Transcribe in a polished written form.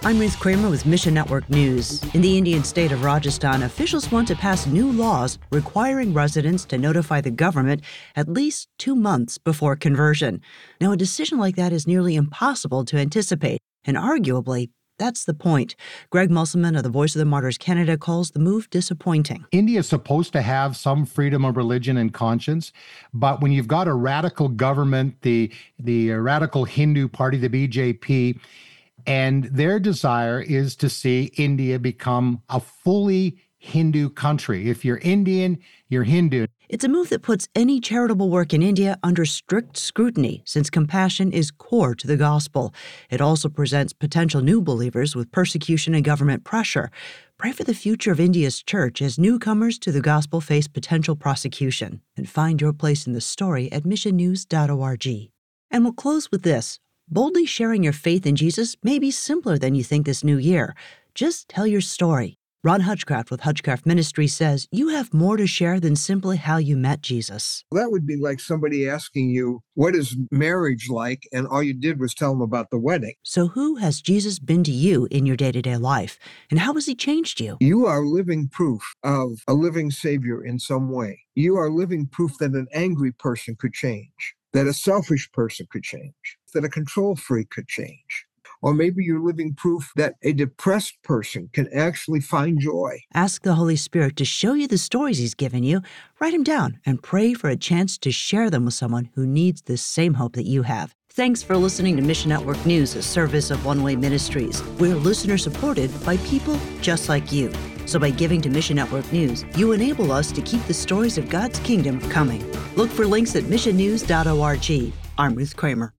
I'm Ruth Kramer with Mission Network News. In the Indian state of Rajasthan, officials want to pass new laws requiring residents to notify the government at least 2 months before conversion. Now, a decision like that is nearly impossible to anticipate, and arguably, that's the point. Greg Musselman of the Voice of the Martyrs Canada calls the move disappointing. India is supposed to have some freedom of religion and conscience, but when you've got a radical government, the radical Hindu party, the BJP, and their desire is to see India become a fully Hindu country. If you're Indian, you're Hindu. It's a move that puts any charitable work in India under strict scrutiny, since compassion is core to the gospel. It also presents potential new believers with persecution and government pressure. Pray for the future of India's church as newcomers to the gospel face potential prosecution. And find your place in the story at missionnews.org. And we'll close with this. Boldly sharing your faith in Jesus may be simpler than you think this new year. Just tell your story. Ron Hutchcraft with Hutchcraft Ministries says you have more to share than simply how you met Jesus. That would be like somebody asking you, what is marriage like? And all you did was tell them about the wedding. So who has Jesus been to you in your day-to-day life? And how has he changed you? You are living proof of a living Savior in some way. You are living proof that an angry person could change, that a selfish person could change, that a control freak could change. Or maybe you're living proof that a depressed person can actually find joy. Ask the Holy Spirit to show you the stories he's given you, write them down, and pray for a chance to share them with someone who needs the same hope that you have. Thanks for listening to Mission Network News, a service of One Way Ministries. We're listener-supported by people just like you. So by giving to Mission Network News, you enable us to keep the stories of God's kingdom coming. Look for links at missionnews.org. I'm Ruth Kramer.